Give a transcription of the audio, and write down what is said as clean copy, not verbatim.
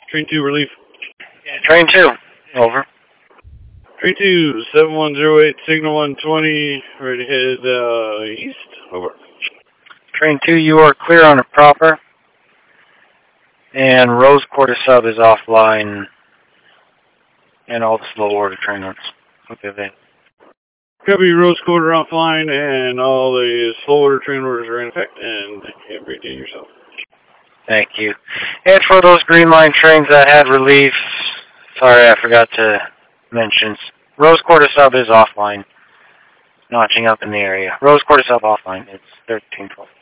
Train 2, relief. Train 2, over. Train 2, 7108, signal 120, ready to head east, over. Train 2, you are clear on a proper. And Rose Quarter Sub is offline. And all the slow order train routes. Okay, then. Copy, Rose Quarter offline, and all the slow order train orders are in effect, and you have a great day yourself. Thank you. And for those Green Line trains that had relief, sorry, I forgot to mention, Rose Quarter Sub is offline. Notching up in the area. Rose Quarter Sub offline. It's 1312.